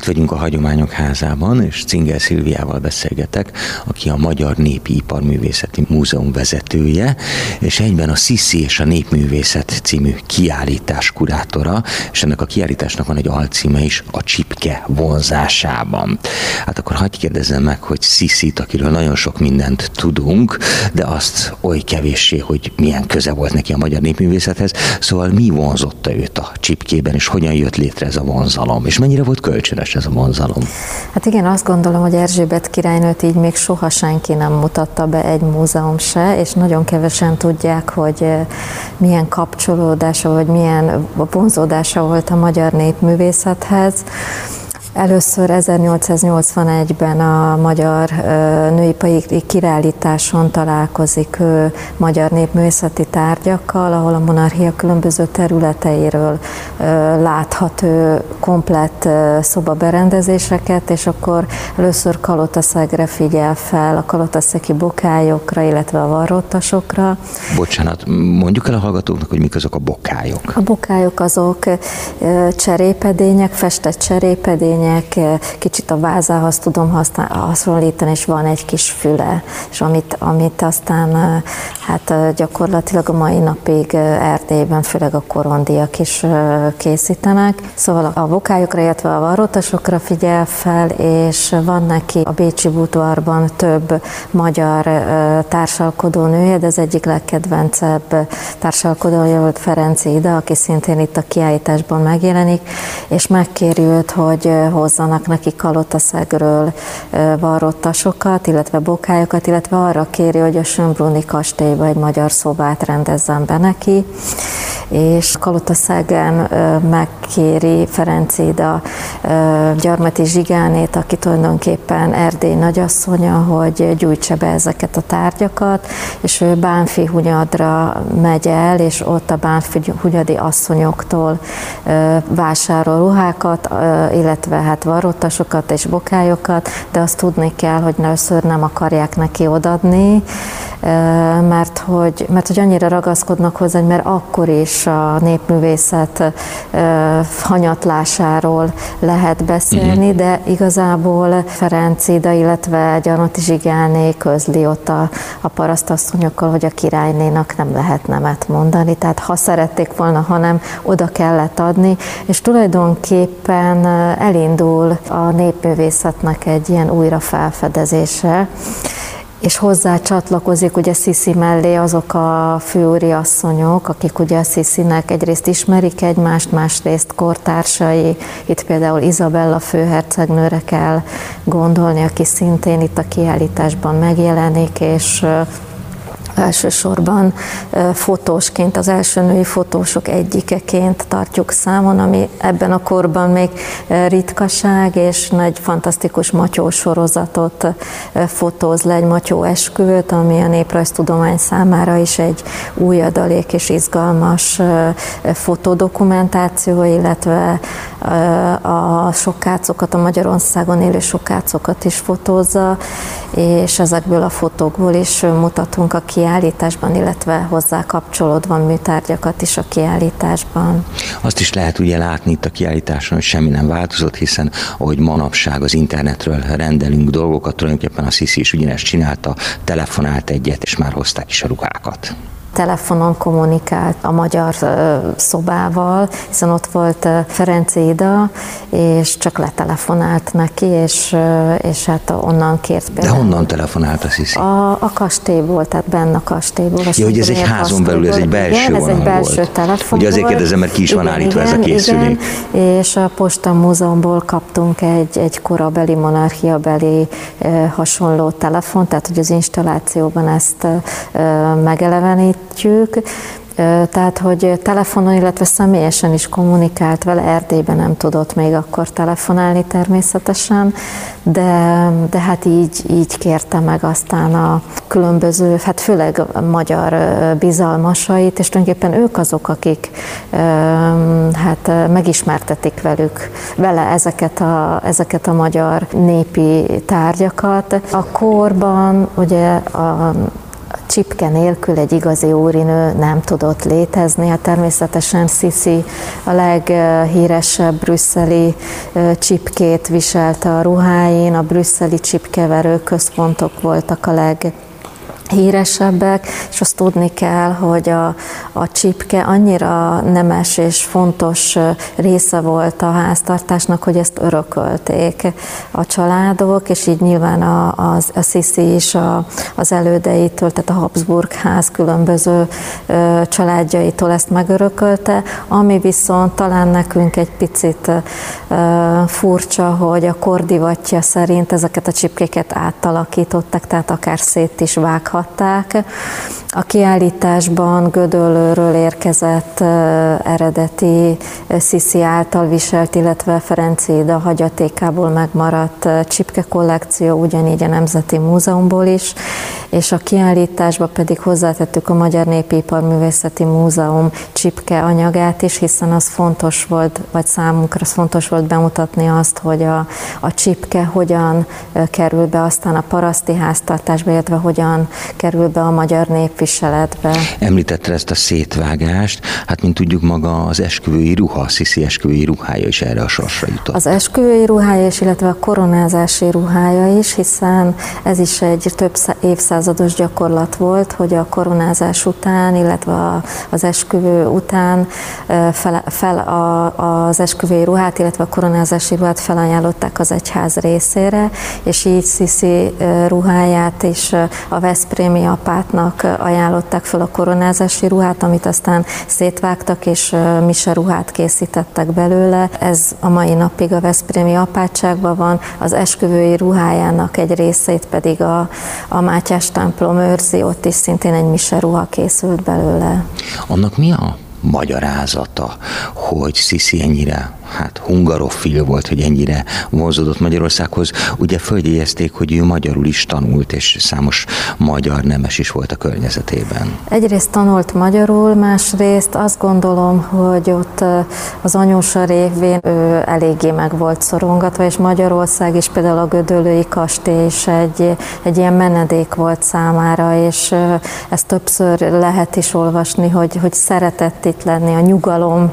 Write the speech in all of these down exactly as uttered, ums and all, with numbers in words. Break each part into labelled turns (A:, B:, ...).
A: Itt vagyunk a Hagyományok Házában, és Cingel Szilviával beszélgetek, aki a Magyar Népi Iparművészeti Múzeum vezetője, és egyben a Sziszi és a Népművészet című kiállítás kurátora, és ennek a kiállításnak van egy alcíme is, a Csipke vonzásában. Hát akkor hagyj kérdezzem meg, hogy Sziszit, akiről nagyon sok mindent tudunk, de azt oly kevéssé, hogy milyen köze volt neki a magyar népművészethez, szóval mi vonzotta őt a Csipkében, és hogyan jött létre ez a vonzalom, és mennyire volt kölcsönös ez a vonzalom?
B: Hát igen, azt gondolom, hogy Erzsébet királynőt így még soha senki nem mutatta be, egy múzeum se, és nagyon kevesen tudják, hogy milyen kapcsolódása, vagy milyen vonzódása volt a magyar népművészethez. Először ezernyolcszáznyolcvanegyben a Magyar Nőipari Királytáson találkozik ő magyar népművészeti tárgyakkal, ahol a monarchia különböző területeiről láthat ő komplett szobaberendezéseket, és akkor először Kalotaszegre figyel fel, a kalotaszegi bokályokra, illetve a varrótasokra.
A: Bocsánat, mondjuk el a hallgatóknak, hogy mik azok a bokályok?
B: A bokályok azok cserépedények, festett cserépedények, kicsit a vázához tudom hasonlítani, és van egy kis füle, és amit, amit aztán hát gyakorlatilag a mai napig Erdélyben, főleg a korondiak is készítenek. Szóval a bokályokra, illetve a varrótasokra figyel fel, és van neki a bécsi bútorban több magyar társalkodó nője, de az egyik legkedvencebb társalkodója volt Ferenczy Ida, aki szintén itt a kiállításban megjelenik, és megkéri őt, hogy hozzanak neki Kalotaszegről varrottasokat, illetve bokályokat, illetve arra kéri, hogy a Schönbrunni kastélyba egy magyar szobát rendezzen be neki, és Kalotaszegen megkéri Ferenczy Ida Gyarmati Zsigánét, aki tulajdonképpen Erdély nagyasszonya, hogy gyújtsa be ezeket a tárgyakat, és ő Bánffyhunyadra megy el, és ott a bánffyhunyadi asszonyoktól vásárol ruhákat, illetve hát varrottasokat és bokályokat, de azt tudni kell, hogy először nem akarják neki odadni, mert hogy, mert hogy annyira ragaszkodnak hozzá, mert akkor is a népművészet hanyatlásáról lehet beszélni, uh-huh. de igazából Ferenczy Ida, illetve Gyarmati Zsigáné közli ott a, a parasztasszonyokkal, hogy a királynénak nem lehet nemet mondani, tehát ha szerették volna, hanem oda kellett adni, és tulajdonképpen elindul a népművészetnek egy ilyen újra felfedezése, és hozzá csatlakozik ugye Sziszi mellé azok a főúriasszonyok, akik ugye a Sziszinek egyrészt ismerik egymást, másrészt kortársai, itt például Izabella főhercegnőre kell gondolni, aki szintén itt a kiállításban megjelenik, és elsősorban fotósként, az első női fotósok egyikeként tartjuk számon, ami ebben a korban még ritkaság, és nagy fantasztikus Matyó sorozatot fotóz le, egy Matyó esküvőt, ami a néprajztudomány számára is egy új adalék és izgalmas fotodokumentáció, illetve a sokácokat, a Magyarországon élő sokácokat is fotózza, és ezekből a fotókból is mutatunk a kiállításban, illetve hozzá kapcsolódva műtárgyakat is a kiállításban.
A: Azt is lehet ugye látni itt a kiállításon, hogy semmi nem változott, hiszen ahogy manapság az internetről rendelünk dolgokat, tulajdonképpen a Sziszi is ugyanezt csinálta, telefonált egyet, és már hozták is a ruhákat.
B: Telefonon kommunikált a magyar szobával, hiszen ott volt Ferenczy Ida, és csak letelefonált neki, és, és hát onnan kért például.
A: De honnan telefonált a Sziszi?
B: A, a kastélyból, tehát benne a kastélyból. A
A: ja, hogy ez egy házon belül, ez egy belső
B: igen, ez egy belső
A: volt.
B: telefon.
A: Ugye azért kérdezem, mert ki is van igen, állítva igen, ez a készülék.
B: Igen, és a Posta Múzeumból kaptunk egy, egy korabeli, monarchiabeli eh, hasonló telefon, tehát hogy az installációban ezt eh, megelevenít. Tehát, hogy telefonon, illetve személyesen is kommunikált vele, Erdélyben nem tudott még akkor telefonálni természetesen, de, de hát így, így kérte meg aztán a különböző, hát főleg a magyar bizalmasait, és tulajdonképpen ők azok, akik hát megismertetik velük, vele ezeket a, ezeket a magyar népi tárgyakat. A korban ugye a csipke nélkül egy igazi úrinő nem tudott létezni. Hát természetesen Sisi a leghíresebb brüsszeli csipkét viselte a ruháin, a brüsszeli csipkeverő központok voltak a leg híresebbek, és azt tudni kell, hogy a, a csipke annyira nemes és fontos része volt a háztartásnak, hogy ezt örökölték a családok, és így nyilván a, a, a Sisi is a, az elődeitől, tehát a Habsburg ház különböző ö, családjaitól ezt megörökölte, ami viszont talán nekünk egy picit ö, furcsa, hogy a kordivatja szerint ezeket a csipkéket átalakították, tehát akár szét is vághatták. A kiállításban Gödöllőről érkezett uh, eredeti uh, Sisi által viselt, illetve Ferenczy Ida hagyatékából megmaradt uh, csipke kollekció, ugyanígy a Nemzeti Múzeumból is, és a kiállításba pedig hozzátettük a Magyar Népiparművészeti Múzeum csipke anyagát is, hiszen az fontos volt, vagy számunkra az fontos volt bemutatni azt, hogy a, a csipke hogyan uh, kerül be aztán a paraszti háztartásba, illetve hogyan kerül be a magyar népviseletbe.
A: Említette ezt a szétvágást, hát mint tudjuk, maga az esküvői ruha, a Sisi esküvői ruhája is erre a sorsra jutott.
B: Az esküvői ruhája is, illetve a koronázási ruhája is, hiszen ez is egy több évszázados gyakorlat volt, hogy a koronázás után, illetve az esküvő után fel, fel a, az esküvői ruhát, illetve a koronázási ruhát felajánlották az egyház részére, és így Sisi ruháját is a veszprémi apátnak ajánlották fel a koronázási ruhát, amit aztán szétvágtak, és mise ruhát készítettek belőle. Ez a mai napig a veszprémi apátságban van, az esküvői ruhájának egy részét pedig a, a Mátyás templom őrzi, ott is szintén egy mise ruha készült belőle.
A: Annak mi a magyarázata, hogy Sisi ennyire hát hungarofil volt, hogy ennyire vonzódott Magyarországhoz? Ugye följegyezték, hogy ő magyarul is tanult, és számos magyar nemes is volt a környezetében.
B: Egyrészt tanult magyarul, másrészt azt gondolom, hogy ott az anyósa révén ő eléggé meg volt szorongatva, és Magyarország is, például a gödöllői kastély is egy, egy ilyen menedék volt számára, és ezt többször lehet is olvasni, hogy, hogy szeretett itt lenni, a nyugalom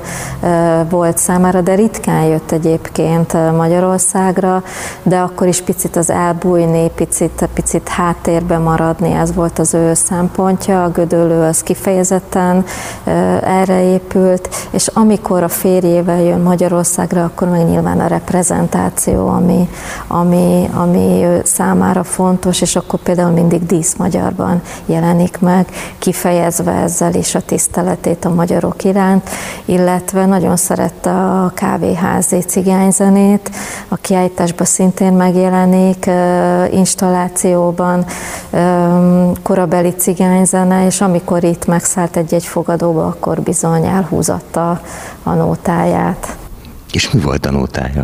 B: volt számára, de ritkán jött egyébként Magyarországra, de akkor is picit az elbújni, picit, picit háttérbe maradni, ez volt az ő szempontja. A Gödöllő az kifejezetten erre épült, és amikor a férjével jön Magyarországra, akkor meg nyilván a reprezentáció, ami, ami, ami ő számára fontos, és akkor például mindig díszmagyarban jelenik meg, kifejezve ezzel is a tiszteletét a magyarok iránt, illetve nagyon szerette a kávéházi cigányzenét, a kiállításban szintén megjelenik, installációban korabeli cigányzene, és amikor itt megszállt egy-egy fogadóba, akkor bizony elhúzatta a nótáját.
A: És mi volt a nótája?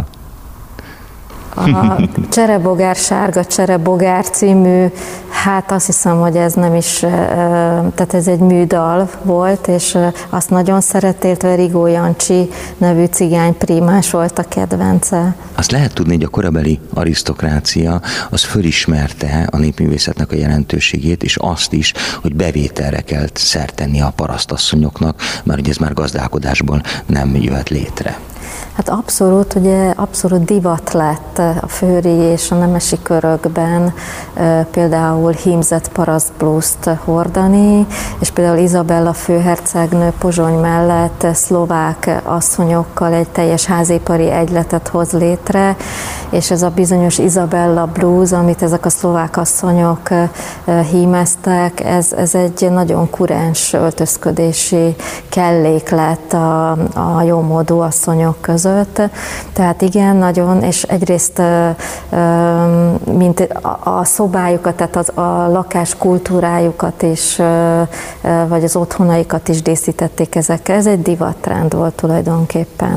B: A Cserebogár, Sárga Cserebogár című, hát azt hiszem, hogy ez nem is, tehát ez egy műdal volt, és azt nagyon szerette, illetve Rigó Jancsi nevű cigány prímás volt a kedvence.
A: Azt lehet tudni, hogy a korabeli arisztokrácia az fölismerte a népművészetnek a jelentőségét, és azt is, hogy bevételre kell szert tenni a parasztasszonyoknak, mert hogy ez már gazdálkodásból nem jöhet létre.
B: Hát abszolút, ugye abszolút divat lett a főri és a nemesi körökben például hímzett parasztblúzt hordani, és például Izabella főhercegnő Pozsony mellett szlovák asszonyokkal egy teljes házipari egyletet hoz létre, és ez a bizonyos Izabella blúz, amit ezek a szlovák asszonyok hímeztek, ez, ez egy nagyon kurens öltözködési kellék lett a, a jómódú asszonyok között. Tehát igen, nagyon, és egyrészt mint a szobájukat, tehát az, a lakás kultúrájukat is, vagy az otthonaikat is díszítették ezekkel. Ez egy divattrend volt tulajdonképpen.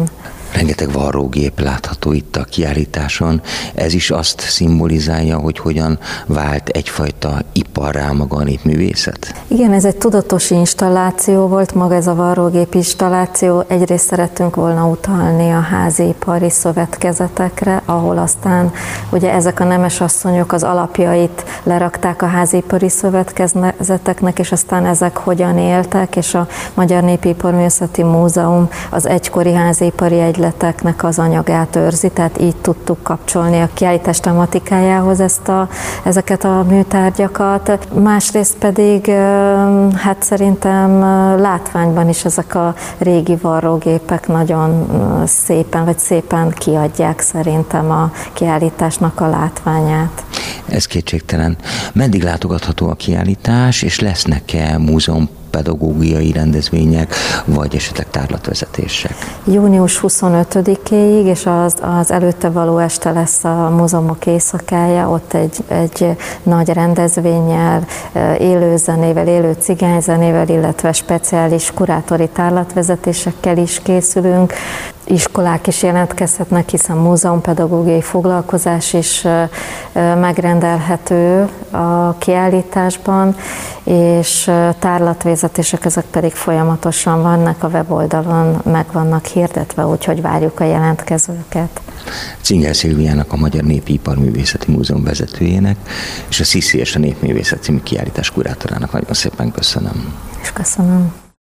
A: Rengeteg varrógép látható itt a kiállításon. Ez is azt szimbolizálja, hogy hogyan vált egyfajta iparrá maga a népművészet?
B: Igen, ez egy tudatos installáció volt, maga ez a varrógép installáció. Egyrészt szerettünk volna utalni a házipari szövetkezetekre, ahol aztán ugye ezek a nemesasszonyok az alapjait lerakták a házipari szövetkezeteknek, és aztán ezek hogyan éltek, és a Magyar Népiparművészeti Múzeum az egykori házipari egyleteknek az anyagát őrzi, tehát így tudtuk kapcsolni a kiállítás tematikájához ezt a, ezeket a műtárgyakat. Másrészt pedig hát szerintem látványban is ezek a régi varrógépek nagyon szépen, vagy szépen kiadják szerintem a kiállításnak a látványát.
A: Ez kétségtelen. Meddig látogatható a kiállítás, és lesznek-e múzeum pedagógiai rendezvények, vagy esetleg tárlatvezetések?
B: június huszonötödikéig, és az, az előtte való este lesz a múzeumok éjszakája, ott egy, egy nagy rendezvénnyel, élő zenével, élő cigányzenével, illetve speciális kurátori tárlatvezetésekkel is készülünk. Iskolák is jelentkezhetnek, hiszen múzeumpedagógiai foglalkozás is megrendelhető a kiállításban, és tárlatvezetések ezek pedig folyamatosan vannak, a weboldalon meg vannak hirdetve, úgyhogy várjuk a jelentkezőket.
A: Cingel Szilviának, a Magyar Népi Iparművészeti Múzeum vezetőjének, és a Sziszi és a Népművészet című kiállítás kurátorának nagyon szépen köszönöm.
B: És köszönöm.